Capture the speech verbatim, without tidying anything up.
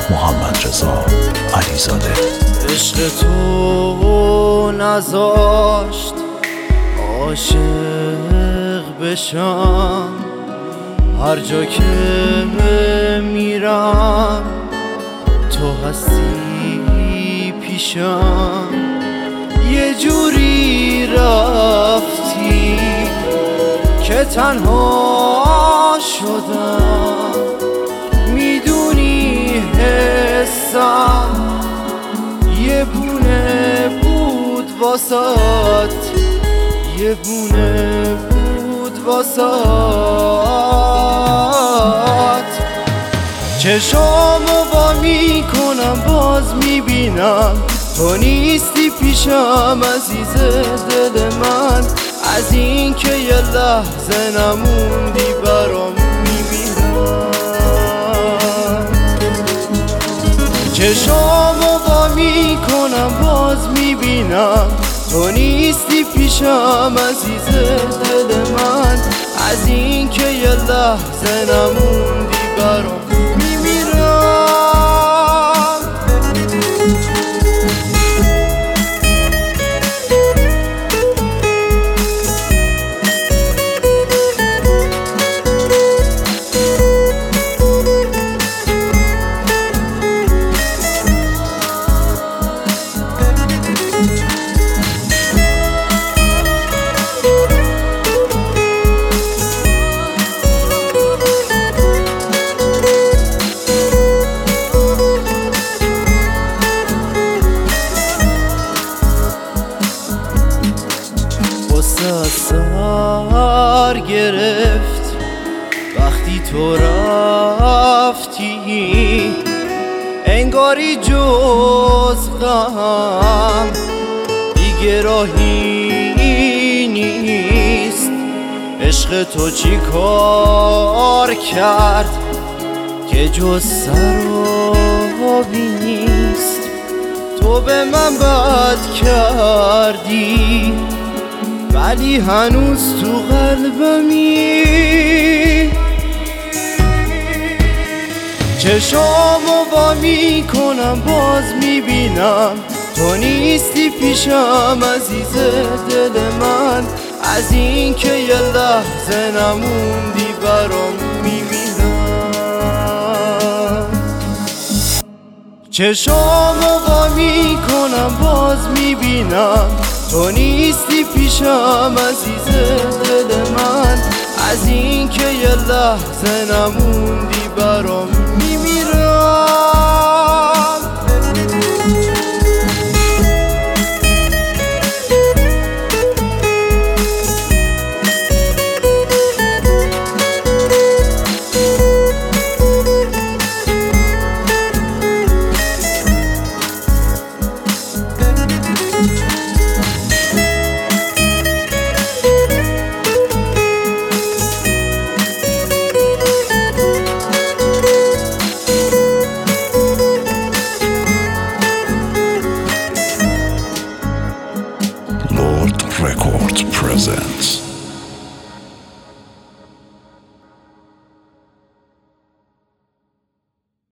محمدرضا علیزاده. عشق تو نذاشت عاشق بشم، هر جا که میرم تو هستی پیشم. یه جوری رفتی که تنها شدم، میدونی حسم یه بونه بود واسات، یه بونه بود واسات. چشامو وا میکنم باز میبینم تو نیستی پیشم عزیز دل من. از این که یه لحظه نموندی برام میمیرم. چشامو وا میکنم باز میبینم تو نیستی پیشم عزیز دل من. از این که یه لحظه نموندی برام میمیرم. سر گرفت وقتی تو رفتی، انگاری جز غم دیگه راهی نیست. عشق تو چی کار کرد که جز سرابی نیست. تو به من بد کردی ولی هنوز تو قلبمی. چشامو وا میکنم باز میبینم تو نیستی پیشم عزیز دل من. از این که یه لحظه نموندی برام میمیرم. چشامو وا میکنم باز میبینم تو نیستی پیشم عزیز دل من. از این که یه لحظه نموندی برام میمیرم.